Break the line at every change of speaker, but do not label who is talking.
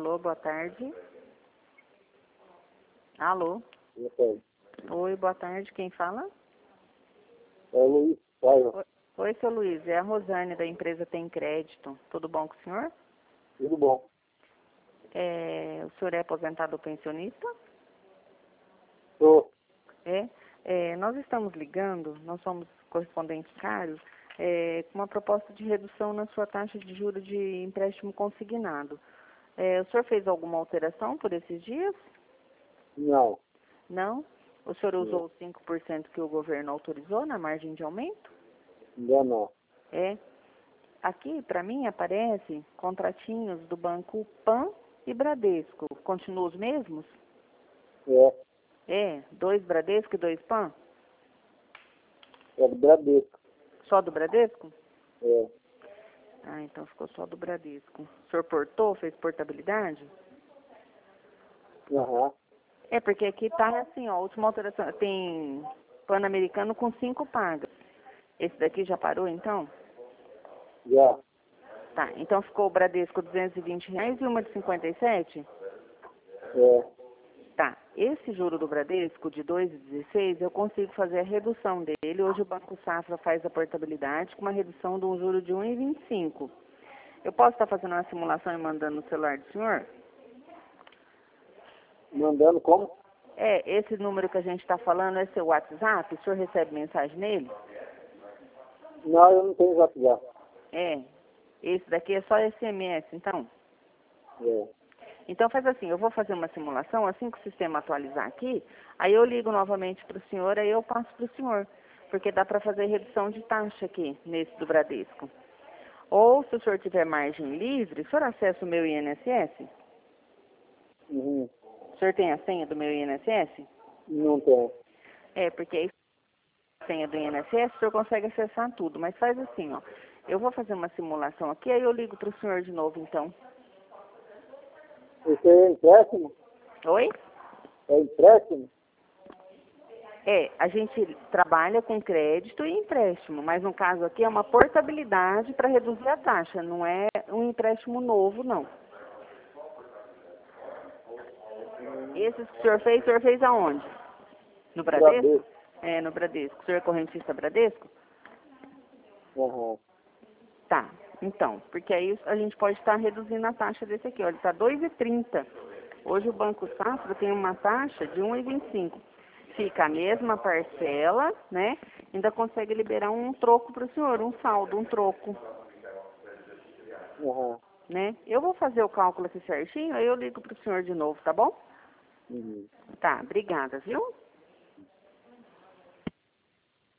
Alô, boa tarde. Alô.
Boa tarde.
Oi, boa tarde. Quem fala?
É o Luiz Paiva.
Oi, seu Luiz. É a Rosane da empresa Tem Crédito. Tudo bom com o senhor?
Tudo bom?
O senhor é aposentado ou pensionista?
Tô.
Nós estamos ligando, nós somos correspondentes caros, com uma proposta de redução na sua taxa de juros de empréstimo consignado. O senhor fez alguma alteração por esses dias?
Não.
Não? O senhor
Não.
usou os 5% que o governo autorizou na margem de aumento?
Ainda não.
Aqui, para mim, aparece contratinhos do Banco Pan e Bradesco. Continuam os mesmos? Dois Bradesco e dois Pan?
É do Bradesco.
Só do Bradesco? Então ficou só do Bradesco. O senhor portou, fez portabilidade?
Aham.
Porque aqui tá assim, ó, a última alteração, tem Pan-Americano com 5 pagas. Esse daqui já parou, então?
Já.
Tá, então ficou o Bradesco R$ 220 e uma de 57? Tá, esse juro do Bradesco de 2,16 eu consigo fazer a redução dele. Hoje o Banco Safra faz a portabilidade com uma redução de um juro de 1,25. Eu posso estar fazendo uma simulação e mandando no celular do senhor?
Mandando como?
Esse número que a gente está falando é seu WhatsApp? O senhor recebe mensagem nele?
Não, eu não tenho WhatsApp.
Esse daqui é só SMS, então? Então faz assim, eu vou fazer uma simulação, assim que o sistema atualizar aqui, aí eu ligo novamente para o senhor, aí eu passo para o senhor, porque dá para fazer redução de taxa aqui, nesse do Bradesco. Ou, se o senhor tiver margem livre, o senhor acessa o meu INSS?
Uhum.
O senhor tem a senha do meu INSS?
Não tenho.
Porque aí a senha do INSS, o senhor consegue acessar tudo, mas faz assim, ó, eu vou fazer uma simulação aqui, aí eu ligo para o senhor de novo, então.
Esse é empréstimo?
Oi?
É empréstimo?
A gente trabalha com crédito e empréstimo, mas no caso aqui é uma portabilidade para reduzir a taxa, não é um empréstimo novo, não. Esses que o senhor fez aonde? No Bradesco? No Bradesco. O senhor é correntista Bradesco?
Aham.
Tá, então, porque aí a gente pode estar reduzindo a taxa desse aqui, olha, está 2,30. Hoje o Banco Safra tem uma taxa de 1,25. Fica a mesma parcela, né? Ainda consegue liberar um troco para o senhor, um saldo, um troco.
Aham.
Né? Eu vou fazer o cálculo aqui certinho, aí eu ligo para o senhor de novo, tá bom?
Uhum.
Tá, obrigada, viu?